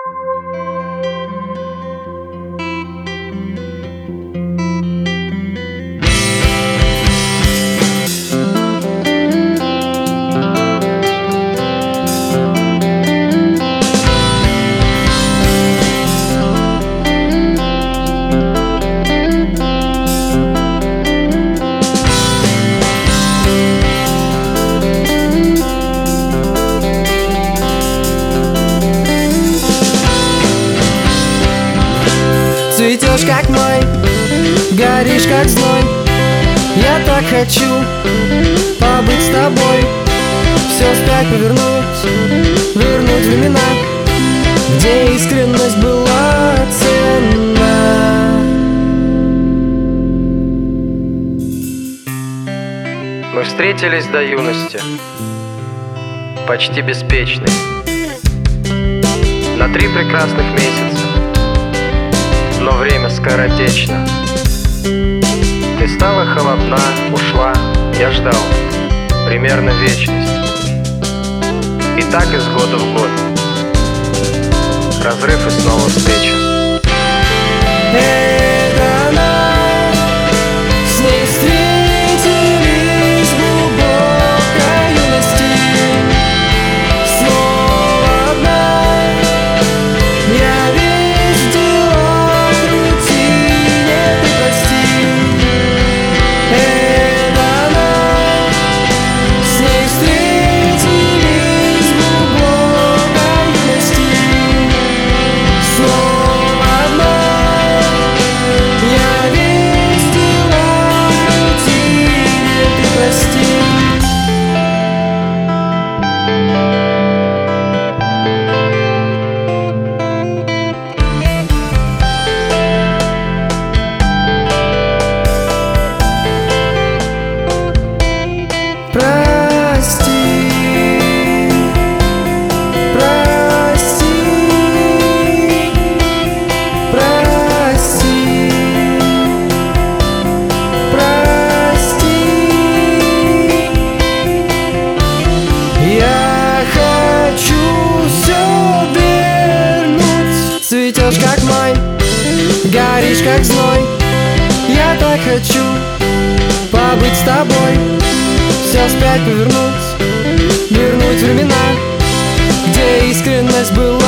Цветешь, как май, горишь, как зной. Я так хочу побыть с тобой, все вспять повернуть, вернуть времена, где искренность была ценна. Мы встретились до юности, почти беспечной, на 3 прекрасных месяца, но время скоротечно. Ты стала холодна, ушла, я ждал примерно вечность. И так из года в год, разрыв и снова встреча. Это она, с ней встретились в глубокой юности. Снова одна, я весь в делах, рутине, ты прости. Это она, с ней встретились в глубокой юности. Снова одна, я весь в делах, рутине, ты прости. Прости, прости, прости, прости. Я хочу все вернуть. Цветешь, как май, горишь, как зной. Я так хочу побыть с тобой, все вспять повернуть, вернуть времена, где искренность была